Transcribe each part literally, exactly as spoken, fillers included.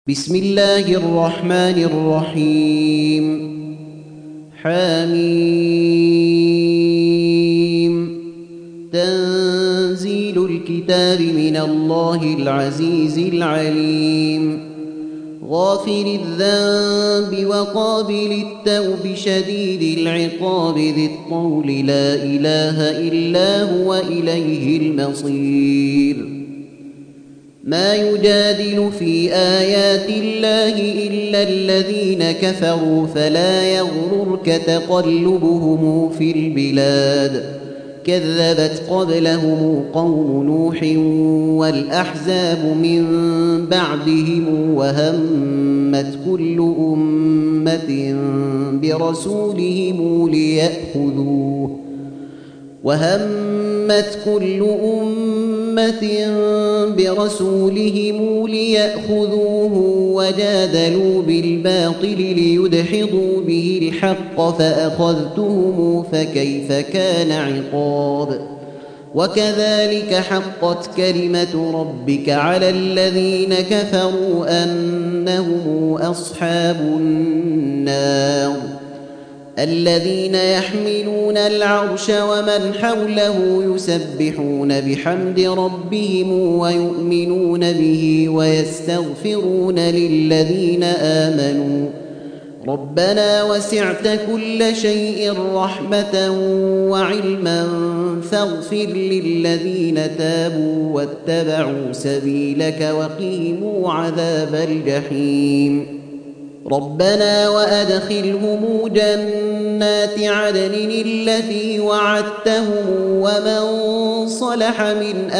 بسم الله الرحمن الرحيم. حميم. تنزيل الكتاب من الله العزيز العليم. غافر الذنب وقابل التوب شديد العقاب ذي الطول لا إله إلا هو إليه المصير. ما يجادل في آيات الله إلا الذين كفروا فلا يغررك تقلبهم في البلاد. كذبت قبلهم قوم نوح والأحزاب من بعدهم وهمت كل أمة برسولهم ليأخذوه وهمت كل أمة برسولهم ليأخذوه وجادلوا بالباطل ليدحضوا به الحق فأخذتهم فكيف كان عقاب. وكذلك حقت كلمة ربك على الذين كفروا أنهم أصحاب النار. الذين يحملون العرش ومن حوله يسبحون بحمد ربهم ويؤمنون به ويستغفرون للذين آمنوا ربنا وسعت كل شيء رحمة وعلما فاغفر للذين تابوا واتبعوا سبيلك وقيموا عذاب الجحيم. ربنا وأدخلهم جنات عدن التي وعدتهم ومن صلح من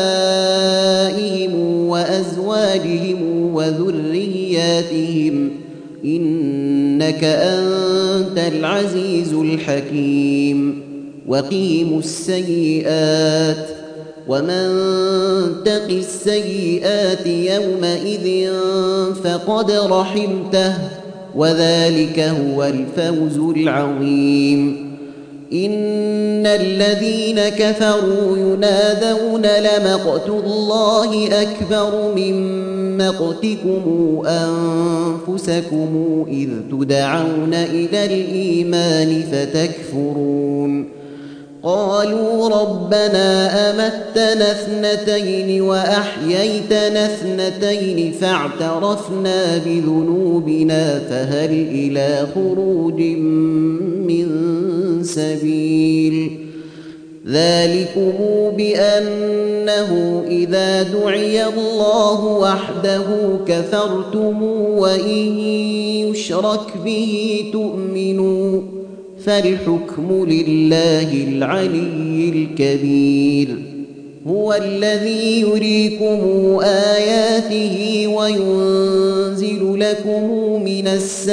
آبائهم وأزواجهم وذرياتهم إنك أنت العزيز الحكيم. وقيموا السيئات ومن تق السيئات يومئذ فقد رحمته وذلك هو الفوز العظيم. إن الذين كفروا ينادون لمقت الله أكبر من مقتكم أنفسكم إذ تدعون إلى الإيمان فتكفرون. قالوا ربنا أمتنا اثنتين وأحييتنا اثنتين فاعترفنا بذنوبنا فهل إلى خروج من سبيل. ذلكم بأنه إذا دعي الله وحده كفرتم وإن يشرك به تؤمنوا فالحكم لله العلي الكبير. هو الذي يريكم آياته وينزل لكم من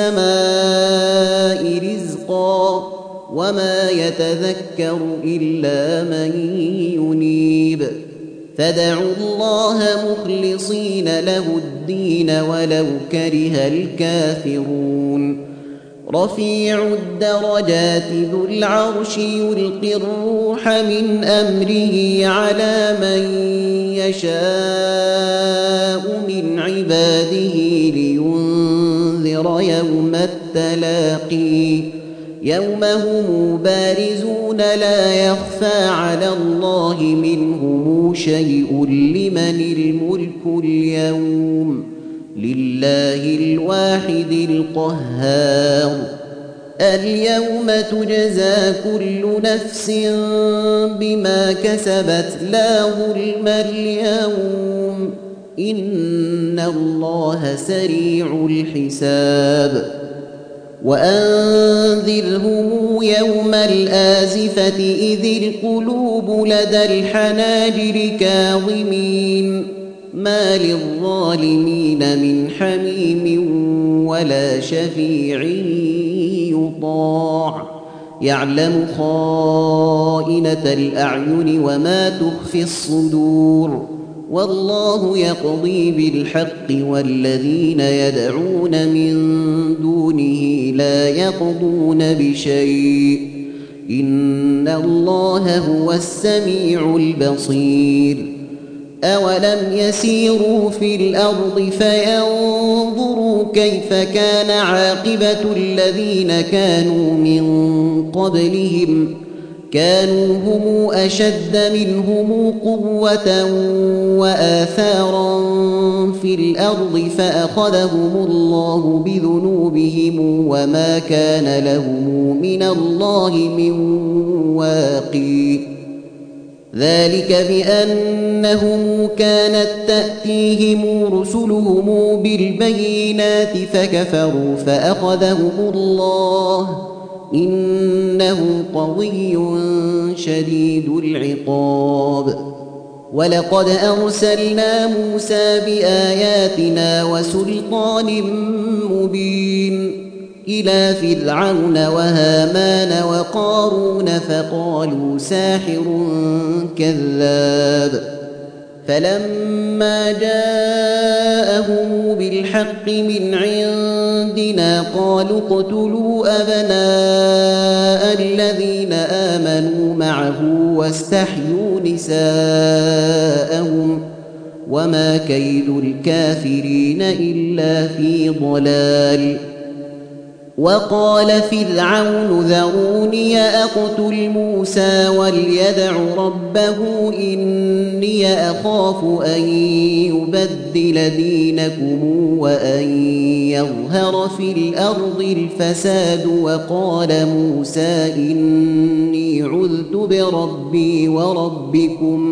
السماء رزقا وما يتذكر إلا من ينيب. فادعوا الله مخلصين له الدين ولو كره الكافرون. رفيع الدرجات ذو العرش يلقي الروح من أمره على من يشاء من عباده لينذر يوم التلاقي يوم هم بارزون لا يخفى على الله منهم شيء لمن الملك اليوم لله الواحد القهار. اليوم تجزى كل نفس بما كسبت لا ظلم اليوم إن الله سريع الحساب. وأنذرهم يوم الآزفة إذ القلوب لدى الحناجر كاظمين ما للظالمين من حميم ولا شفيع يطاع يعلم خائنة الأعين وما تخفي الصدور والله يقضي بالحق والذين يدعون من دونه لا يقضون بشيء إن الله هو السميع البصير. أولم يسيروا في الأرض فينظروا كيف كان عاقبة الذين كانوا من قبلهم كانوا هم أشد منهم قوة وآثارا في الأرض فأخذهم الله بذنوبهم وما كان لهم من الله من واق ذلك بأنهم كانت تأتيهم رسلهم بالبينات فكفروا فأخذهم الله إنه قوي شديد العقاب ولقد أرسلنا موسى بآياتنا وسلطان مبين إلى فرعون وهامان وقارون فقالوا ساحر كذاب فلما جاءهم بالحق من عندنا قالوا اقتلوا أبناء الذين آمنوا معه واستحيوا نساءهم وما كيد الكافرين إلا في ضلال وقال فرعون ذروني أقتل موسى وليدع ربه إني أخاف أن يبدل دينكم وأن يظهر في الأرض الفساد وقال موسى إني عذت بربي وربكم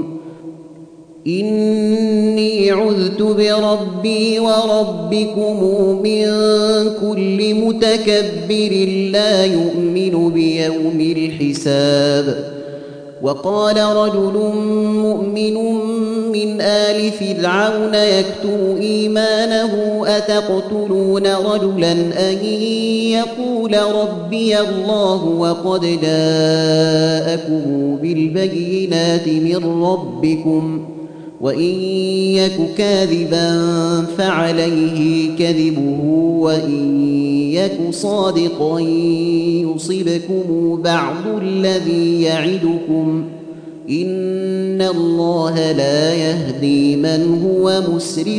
إني عذت بربي وربكم من كل متكبر لا يؤمن بيوم الحساب وقال رجل مؤمن من آل فرعون يكتم إيمانه أتقتلون رجلا أن يقول ربي الله وقد جاءكم بالبينات من ربكم وإن يك كاذبا فعليه كذبه وإن يك صادقا يصبكم بعض الذي يعدكم إن الله لا يهدي من هو مسرف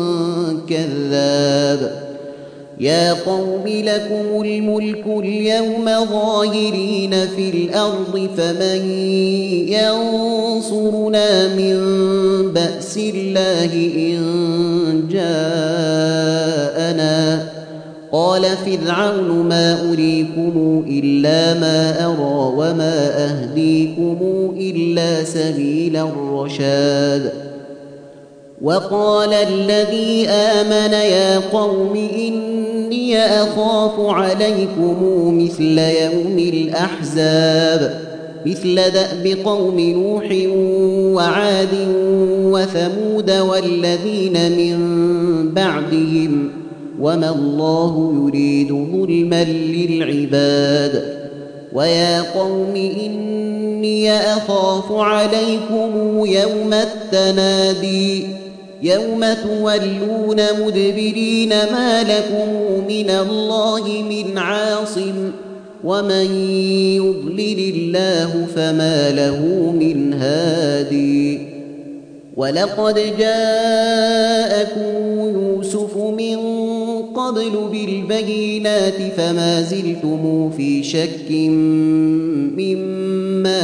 كذاب يا قوم لكم الملك اليوم ظاهرين في الأرض فمن ينصرنا من بأس الله إن جاءنا قال فرعون ما أريكم إلا ما أرى وما أهديكم إلا سبيل الرشاد وقال الذي آمن يا قوم إني أخاف عليكم مثل يوم الأحزاب مثل دأب قوم نوح وعاد وثمود والذين من بعدهم وما الله يريد ظلما للعباد ويا قوم إني أخاف عليكم يوم التنادي يوم تولون مدبرين ما لكم من الله من عاصم ومن يضلل الله فما له من هادي ولقد جاءكم يوسف من قبل بالبينات فما زلتم في شك مما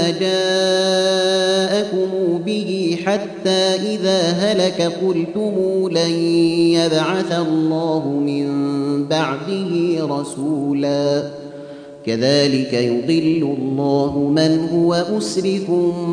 جاءكم به حتى إذا هلك قلتم لن يبعث الله من بعده رسولا كذلك يضل الله من هو مسرف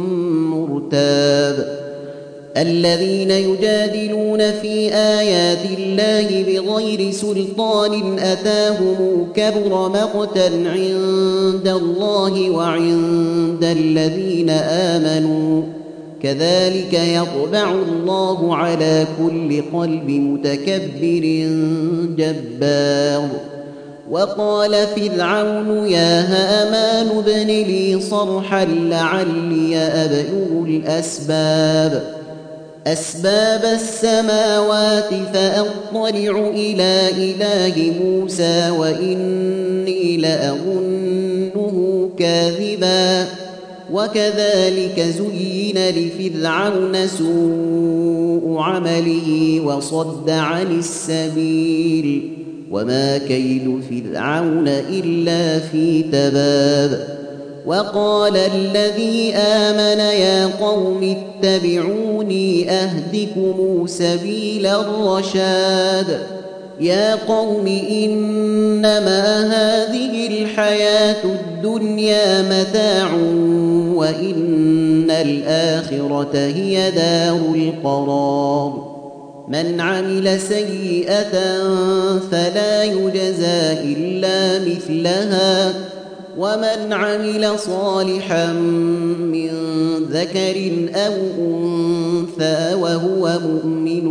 مرتاب الذين يجادلون في آيات الله بغير سلطان أتاهم كبر مقتا عند الله وعند الذين آمنوا كذلك يطبع الله على كل قلب متكبر جبار وقال فرعون يا هامان ابن لي صرحا لعلي أبلغ الأسباب أسباب السماوات فأطلع إلى إله موسى وإني لأظنه كاذبا وكذلك زين لفرعون سوء عمله وصد عن السبيل وما كيد فرعون إلا في تباب. وقال الذي آمن يا قوم اتبعوني أهدكم سبيل الرشاد. يا قوم إنما هذه الحياة الدنيا متاع وإن الآخرة هي دار القرار. من عمل سيئة فلا يجزى إلا مثلها ومن عمل صالحا من ذكر أو أنثى وهو مؤمن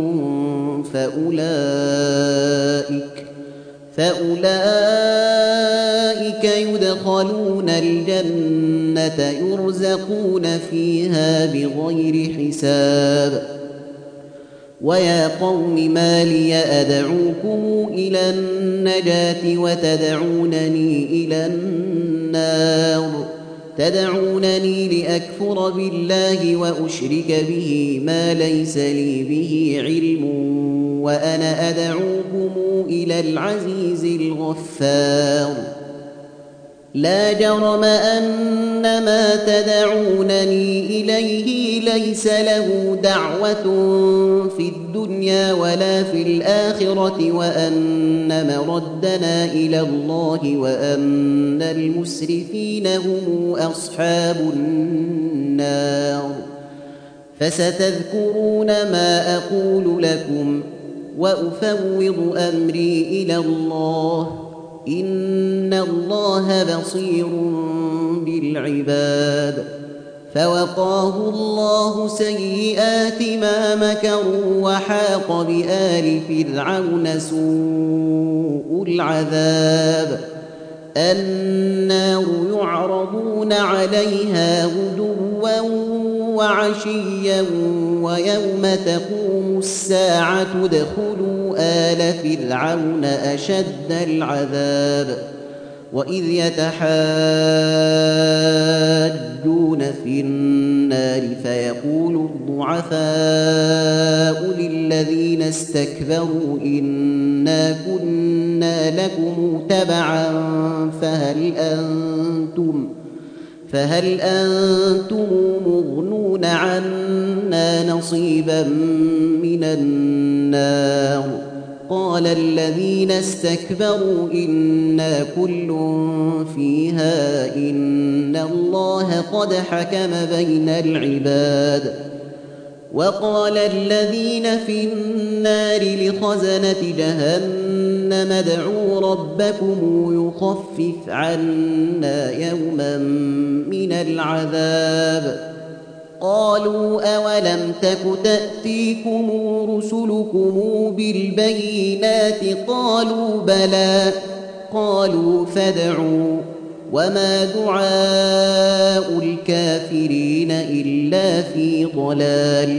فأولئك فأولئك يدخلون الجنة يرزقون فيها بغير حساب. ويا قوم ما لي أدعوكم إلى النجاة وتدعونني إلى النار تدعونني لأكفر بالله وأشرك به ما ليس لي به علم وأنا أدعوكم إلى العزيز الغفار. لا جرم أن ما تدعونني إليه ليس له دعوة في الدنيا ولا في الآخرة وأن مردنا إلى الله وأن المسرفين هم أصحاب النار. فستذكرون ما أقول لكم وأفوض أمري إلى الله إن الله بصير بالعباد. فوقاه الله سيئات ما مكروا وحاق بآل فرعون سوء العذاب. النار يعرضون عليها غدوا وعشيا ويوم تقوم الساعة ادخلوا آل فرعون أشد العذاب. وإذ يتحاجون في النار فيقول الضعفاء للذين استكبروا إنا كنا لكم تبعا فهل أنتم فهل أنتم مغنون عنا نصيبا من النار. قال الذين استكبروا إنا كل فيها إن الله قد حكم بين العباد. وقال الذين في النار لخزنة جهنم ادعوا ربكم يخفف عنا يوما من العذاب. قالوا أولم تك تأتيكم رسلكم بالبينات قالوا بلى قالوا فادعوا وما دعاء الكافرين إلا في ضلال.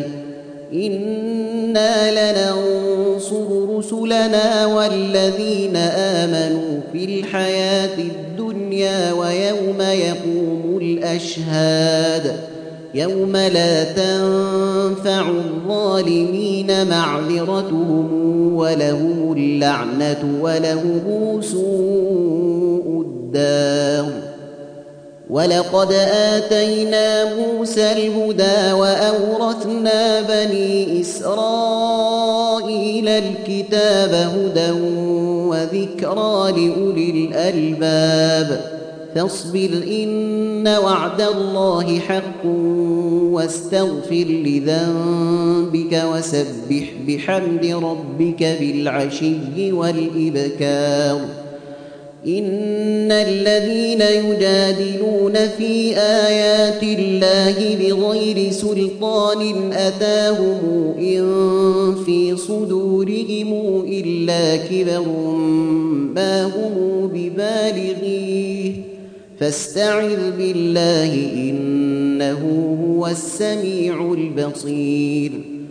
إنا لننصر رسلنا والذين آمنوا في الحياة الدنيا ويوم يقوم الأشهاد يوم لا تنفع الظالمين معذرتهم ولهم اللعنة ولهم سوء الدار. ولقد آتينا موسى الهدى وأورثنا بني إسرائيل الكتاب هدى وذكرى لأولي الألباب. فاصبر إن وعد الله حق واستغفر لذنبك وسبح بحمد ربك بالعشي والإبكار. إن الذين يجادلون في آيات الله بغير سلطان أتاهم إن في صدورهم إلا كبر ما هم ببالغيه فاستعذ بالله إنه هو السميع البصير.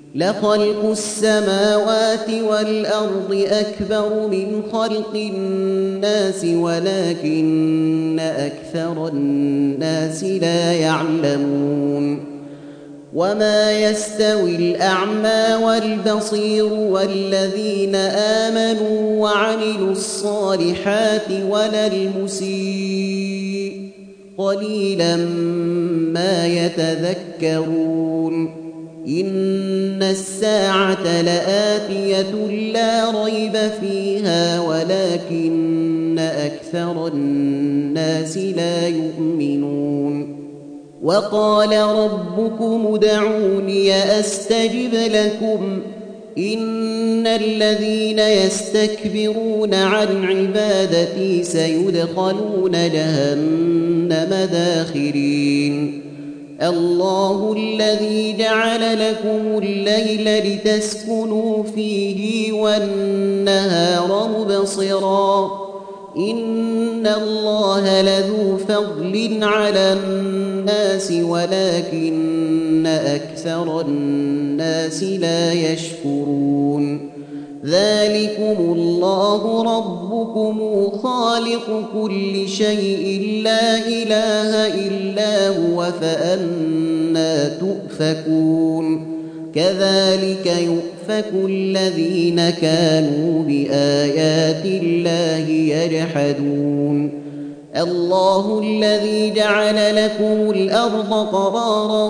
لخلق السماوات والأرض أكبر من خلق الناس ولكن أكثر الناس لا يعلمون وما يستوي الأعمى والبصير والذين آمنوا وعملوا الصالحات ولا المسيء قليلا ما يتذكرون إن الساعة لآتية لا ريب فيها ولكن أكثر الناس لا يؤمنون وقال ربكم ادعوني أستجب لكم إن الذين يستكبرون عن عبادتي سيدخلون جهنم داخرين الله الذي جعل لكم الليل لتسكنوا فيه والنهار مبصرا إن الله لذو فضل على الناس ولكن أكثر الناس لا يشكرون ذلكم الله ربكم خالق كل شيء لا إله إلا هو فأنى تؤفكون كذلك يؤفك الذين كانوا بآيات الله يجحدون الله الذي جعل لكم الأرض قرارا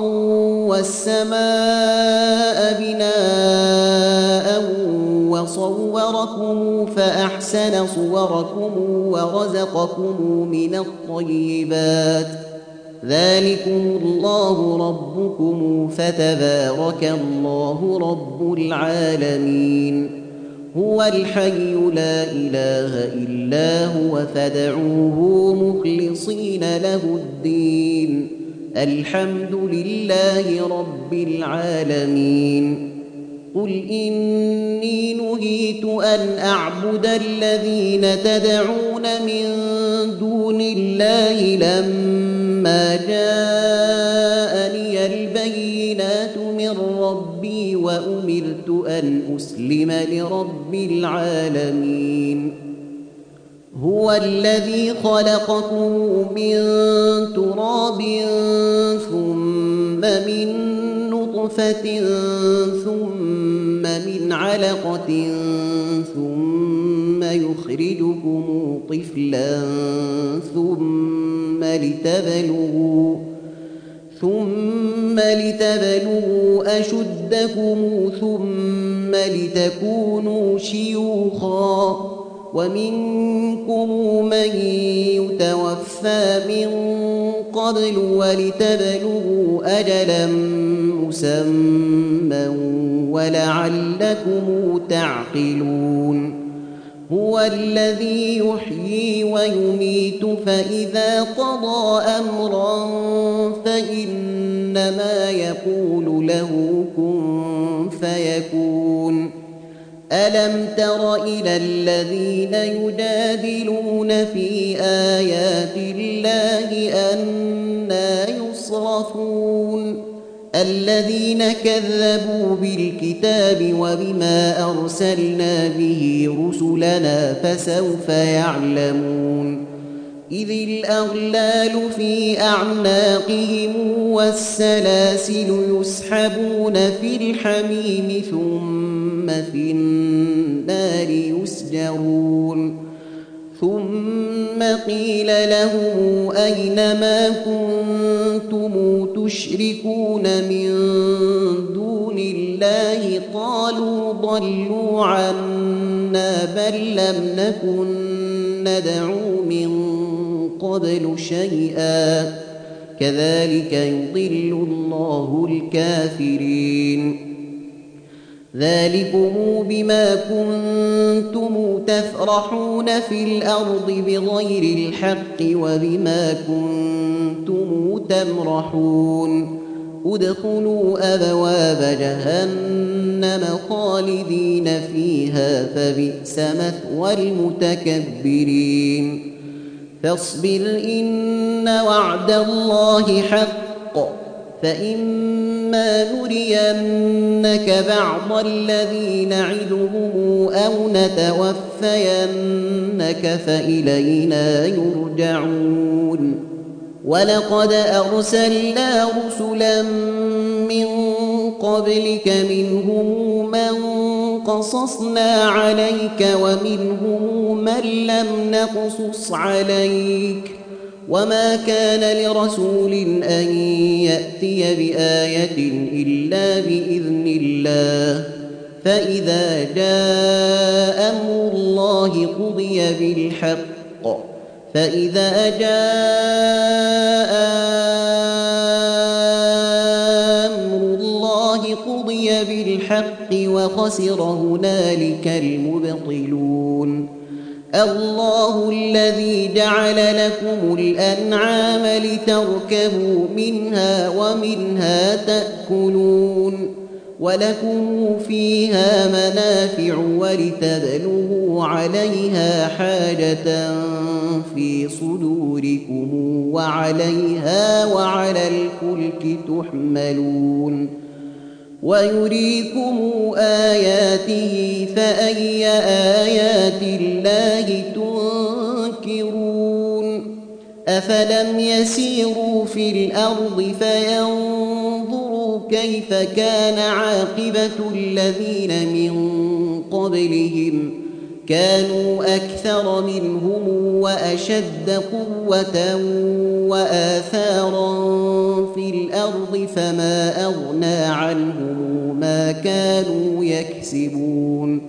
والسماء بناء وصوركم فأحسن صوركم ورزقكم من الطيبات ذلكم الله ربكم فتبارك الله رب العالمين هو الحي لا إله إلا هو فادعوه مخلصين له الدين الحمد لله رب العالمين قل إني نهيت أن أعبد الذين تدعون من دون الله لما جاءني البينات من ربي وأمرت أن أسلم لرب العالمين هو الذي خلقكم من تراب ثم من نطفة ثم من علقة ثم يخرجكم طفلا ثم لتبلغوا ثم لتبلغوا أشدكم ثم لتكونوا شيوخا ومنكم من يتوفى من قبل ولتبلغوا أجلا مسمى ولعلكم تعقلون هو الذي يحيي ويميت فإذا قضى أمرا فإنما يقول له كن فيكون ألم تر إلى الذين يجادلون في آيات الله أنى يصرفون الذين كذبوا بالكتاب وبما أرسلنا به رسلنا فسوف يعلمون إذ الأغلال في أعناقهم والسلاسل يسحبون في الحميم ثم في النار يسجرون ثم قيل لهم أين ما كنتم تشركون من دون الله قالوا ضلوا عنا بل لم نكن ندعو من قبل شيئا كذلك يضل الله الكافرين ذلكم بما كنتم تفرحون في الأرض بغير الحق وبما كنتم تمرحون ادخلوا أبواب جهنم خالدين فيها فبئس مثوى المتكبرين فاصبر إن وعد الله حق فإما نرينك بعض الذي نعدهم أو نتوفينك فإلينا يرجعون ولقد أرسلنا رسلا من قبلك منهم من قصصنا عليك ومنهم من لم نقصص عليك وما كان لرسول أن يأتي بآية إلا بإذن الله فإذا جاء أمر الله قضي بالحق فإذا جاء أمر الله قضي بالحق وخسر هنالك المبطلون الله الذي جعل لكم الأنعام لتركبوا منها ومنها تأكلون ولكم فيها منافع ولتبلغوا عليها حاجة في صدوركم وعليها وعلى الفلك تحملون ويريكم آياته فأي آيات الله تنكرون أفلم يسيروا في الأرض فينظروا كيف كان عاقبة الذين من قبلهم كانوا أكثر منهم وأشد قوة وآثارا في الأرض فما أغنى عنهم ما كانوا يكسبون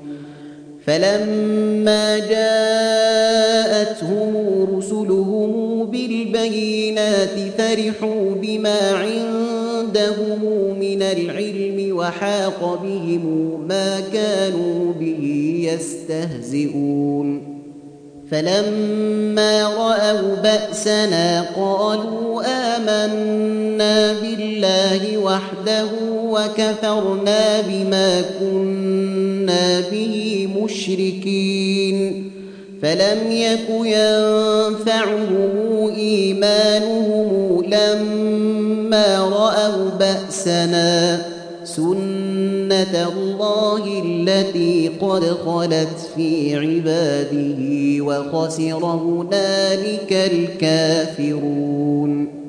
فلما جاءتهم رسلهم بالبينات فرحوا بما عندهم من العلم وحاق بهم ما كانوا به يستهزئون فلما رأوا بأسنا قالوا آمنا بالله وحده وكفرنا بما كنا به مشركين فلم يك ينفعهم إيمانهم لما رأوا بأسنا سنة الله التي قد خلت في عباده وخسر هنالك الكافرون